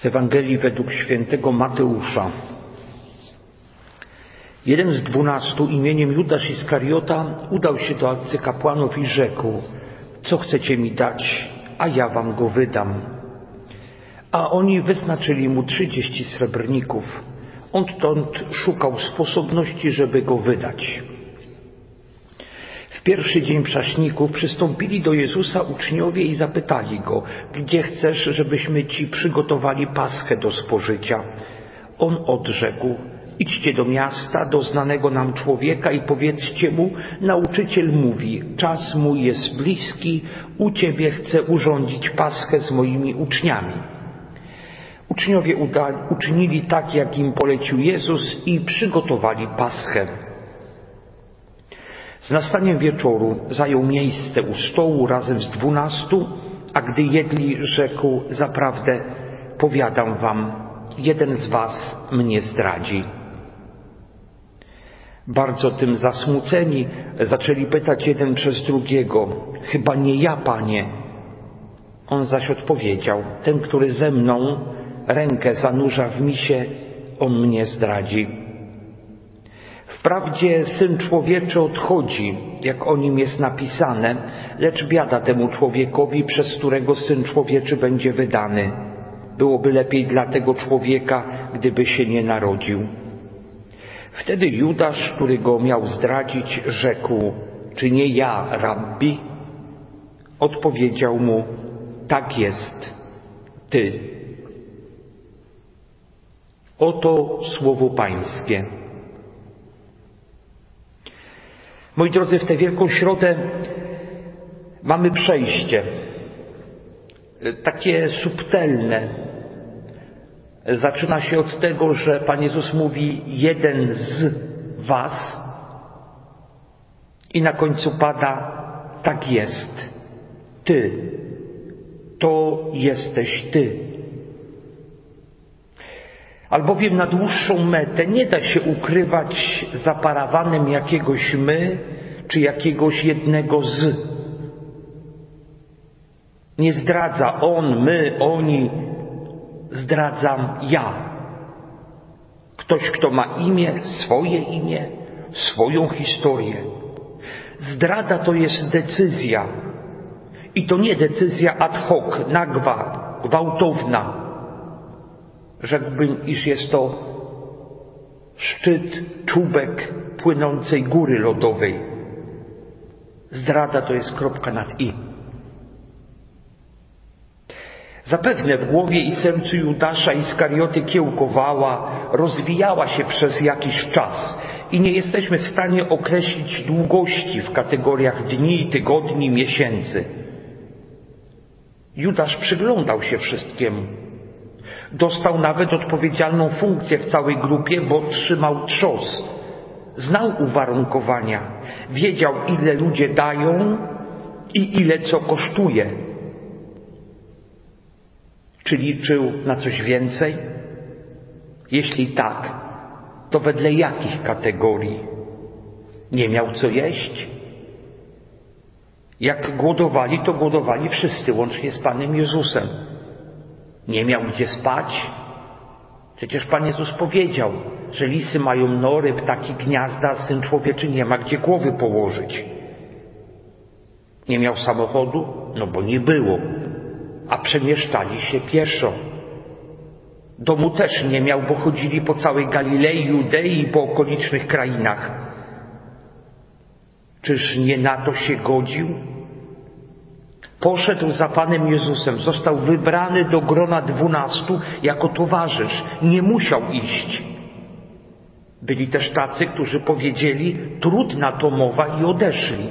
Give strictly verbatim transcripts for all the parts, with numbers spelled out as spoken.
Z Ewangelii według świętego Mateusza. Jeden z dwunastu imieniem Judasz Iskariota udał się do arcykapłanów i rzekł: co chcecie mi dać, a ja wam go wydam. A oni wyznaczyli mu trzydzieści srebrników. On stąd szukał sposobności, żeby go wydać. W pierwszy dzień prześników przystąpili do Jezusa uczniowie i zapytali go: gdzie chcesz, żebyśmy ci przygotowali paschę do spożycia? On odrzekł: idźcie do miasta, do znanego nam człowieka i powiedzcie mu: nauczyciel mówi, czas mój jest bliski, u ciebie chcę urządzić paschę z moimi uczniami. Uczniowie uda- uczynili tak, jak im polecił Jezus i przygotowali paschę. Z nastaniem wieczoru zajął miejsce u stołu razem z dwunastu, a gdy jedli, rzekł: zaprawdę powiadam wam, jeden z was mnie zdradzi. Bardzo tym zasmuceni zaczęli pytać jeden przez drugiego: chyba nie ja, Panie? On zaś odpowiedział: ten, który ze mną rękę zanurza w misie, on mnie zdradzi. Wprawdzie Syn Człowieczy odchodzi, jak o nim jest napisane, lecz biada temu człowiekowi, przez którego Syn Człowieczy będzie wydany. Byłoby lepiej dla tego człowieka, gdyby się nie narodził. Wtedy Judasz, który go miał zdradzić, rzekł: czy nie ja, Rabbi? Odpowiedział mu: tak jest, ty. Oto słowo Pańskie. Moi drodzy, w tę Wielką Środę mamy przejście, takie subtelne. Zaczyna się od tego, że Pan Jezus mówi: jeden z was, i na końcu pada: tak jest, ty. To jesteś ty. Albowiem na dłuższą metę nie da się ukrywać za parawanem jakiegoś my, czy jakiegoś jednego z. Nie zdradza on, my, oni, zdradzam ja. Ktoś, kto ma imię, swoje imię, swoją historię. Zdrada to jest decyzja. I to nie decyzja ad hoc, nagła, gwałtowna. Rzekłbym, iż jest to szczyt, czubek płynącej góry lodowej. Zdrada to jest kropka nad i. Zapewne w głowie i sercu Judasza Iskarioty kiełkowała, rozwijała się przez jakiś czas i nie jesteśmy w stanie określić długości w kategoriach dni, tygodni, miesięcy. Judasz przyglądał się wszystkiemu. Dostał nawet odpowiedzialną funkcję w całej grupie, bo trzymał trzos. Znał uwarunkowania. Wiedział, ile ludzie dają i ile co kosztuje. Czy liczył na coś więcej? Jeśli tak, to wedle jakich kategorii? Nie miał co jeść? Jak głodowali, to głodowali wszyscy, łącznie z Panem Jezusem. Nie miał gdzie spać? Przecież Pan Jezus powiedział, że lisy mają nory, ptaki gniazda, a Syn Człowieczy nie ma gdzie głowy położyć. Nie miał samochodu? No bo nie było. A przemieszczali się pieszo. Domu też nie miał, bo chodzili po całej Galilei, Judei i po okolicznych krainach. Czyż nie na to się godził? Poszedł za Panem Jezusem, został wybrany do grona dwunastu jako towarzysz. Nie musiał iść. Byli też tacy, którzy powiedzieli: trudna to mowa, i odeszli.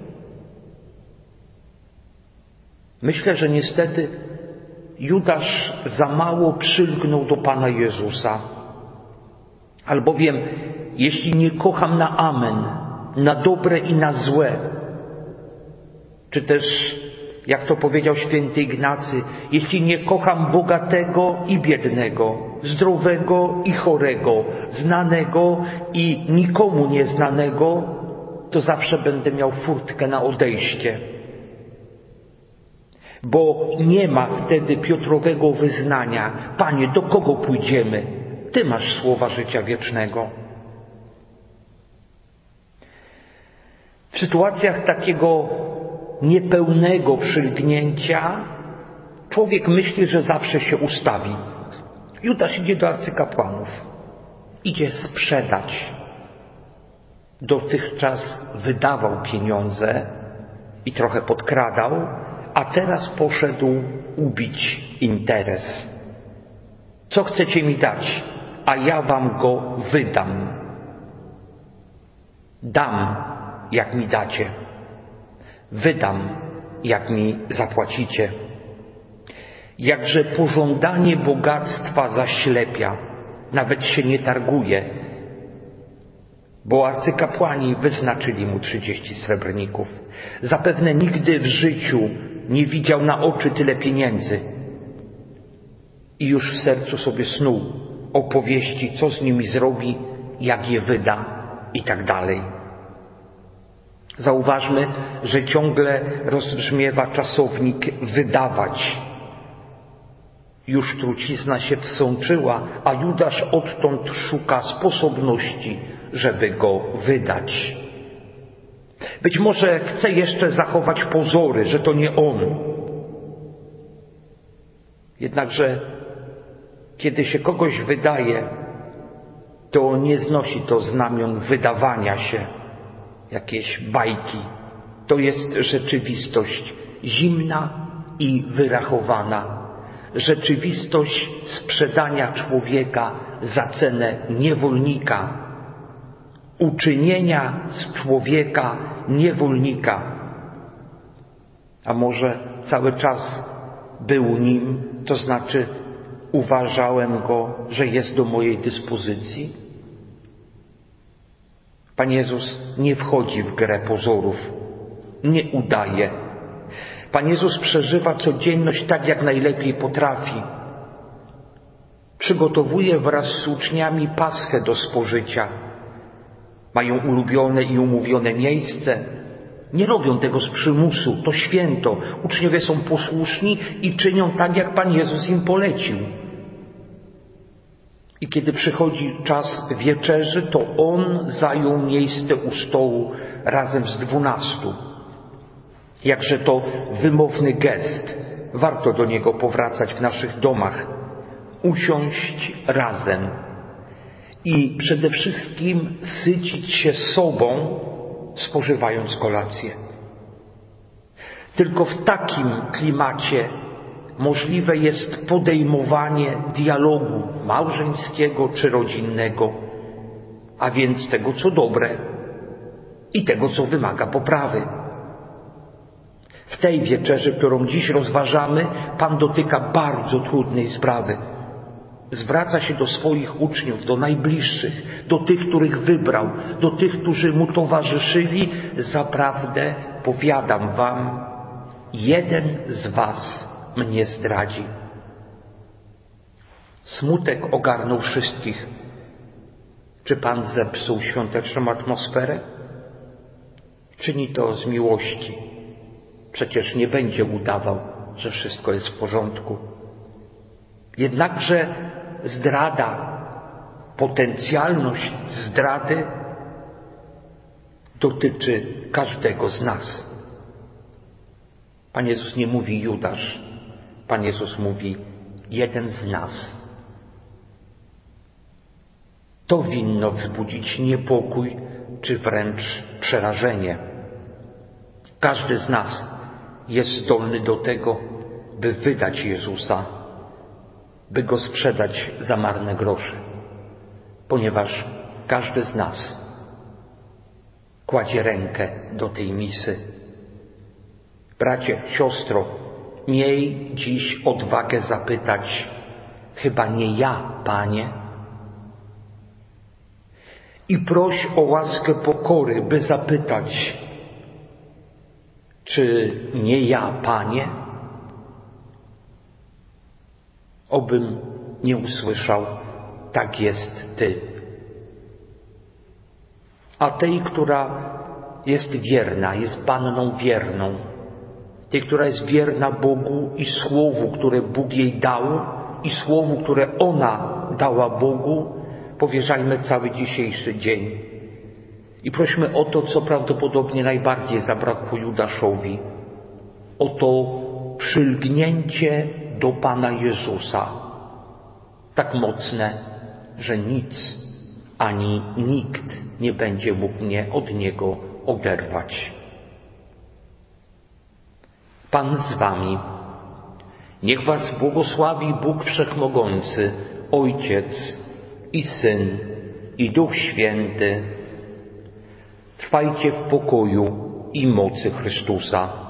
Myślę, że niestety Judasz za mało przylgnął do Pana Jezusa. Albowiem, jeśli nie kocham na amen, na dobre i na złe, czy też, jak to powiedział święty Ignacy, jeśli nie kocham bogatego i biednego, zdrowego i chorego, znanego i nikomu nieznanego, to zawsze będę miał furtkę na odejście. bo nie ma wtedy Piotrowego wyznania: Panie, do kogo pójdziemy? Ty masz słowa życia wiecznego. W sytuacjach takiego niepełnego przylgnięcia człowiek myśli, że zawsze się ustawi. Judasz idzie do arcykapłanów. Idzie sprzedać. Dotychczas wydawał pieniądze i trochę podkradał, a teraz poszedł ubić interes. Co chcecie mi dać, a ja wam go wydam. Dam, jak mi dacie. Wydam, jak mi zapłacicie. Jakże pożądanie bogactwa zaślepia, nawet się nie targuje, bo arcykapłani wyznaczyli mu trzydzieści srebrników. Zapewne nigdy w życiu nie widział na oczy tyle pieniędzy i już w sercu sobie snuł opowieści, co z nimi zrobi, jak je wyda i tak dalej. Zauważmy, że ciągle rozbrzmiewa czasownik wydawać. Już trucizna się wsączyła, a Judasz odtąd szuka sposobności, żeby go wydać. Być może chce jeszcze zachować pozory, że to nie on. Jednakże, kiedy się kogoś wydaje, to nie znosi to znamion wydawania się, jakieś bajki. To jest rzeczywistość zimna i wyrachowana. Rzeczywistość sprzedania człowieka za cenę niewolnika, uczynienia z człowieka niewolnika. A może cały czas był nim, to znaczy uważałem go, że jest do mojej dyspozycji? Pan Jezus nie wchodzi w grę pozorów, nie udaje. Pan Jezus przeżywa codzienność tak, jak najlepiej potrafi. Przygotowuje wraz z uczniami paschę do spożycia. Mają ulubione i umówione miejsce. Nie robią tego z przymusu, to święto. Uczniowie są posłuszni i czynią tak, jak Pan Jezus im polecił. I kiedy przychodzi czas wieczerzy, to On zajął miejsce u stołu razem z dwunastu. Jakże to wymowny gest. Warto do niego powracać w naszych domach. Usiąść razem i przede wszystkim sycić się sobą, spożywając kolację. Tylko w takim klimacie możliwe jest podejmowanie dialogu małżeńskiego czy rodzinnego, a więc tego, co dobre i tego, co wymaga poprawy. W tej wieczerzy, którą dziś rozważamy, Pan dotyka bardzo trudnej sprawy. Zwraca się do swoich uczniów, do najbliższych, do tych, których wybrał, do tych, którzy mu towarzyszyli. Zaprawdę powiadam wam, jeden z was mnie zdradzi. Smutek ogarnął wszystkich. Czy Pan zepsuł świąteczną atmosferę? Czyni to z miłości. Przecież nie będzie udawał, że wszystko jest w porządku. Jednakże zdrada, potencjalność zdrady dotyczy każdego z nas. Pan Jezus nie mówi Judasz, Pan Jezus mówi jeden z nas. To winno wzbudzić niepokój, czy wręcz przerażenie. Każdy z nas jest zdolny do tego, by wydać Jezusa, by Go sprzedać za marne grosze, ponieważ każdy z nas kładzie rękę do tej misy. Bracie, siostro, miej dziś odwagę zapytać, chyba nie ja, Panie? I proś o łaskę pokory, by zapytać, czy nie ja, Panie? Obym nie usłyszał, tak jest Ty. A tej, która jest wierna, jest Panną wierną, tej, która jest wierna Bogu i słowu, które Bóg jej dał, i słowu, które ona dała Bogu, powierzajmy cały dzisiejszy dzień. I prośmy o to, co prawdopodobnie najbardziej zabrakło Judaszowi, o to przylgnięcie do Pana Jezusa, tak mocne, że nic ani nikt nie będzie mógł mnie od Niego oderwać. Pan z wami. Niech was błogosławi Bóg Wszechmogący, Ojciec i Syn i Duch Święty. Trwajcie w pokoju i mocy Chrystusa.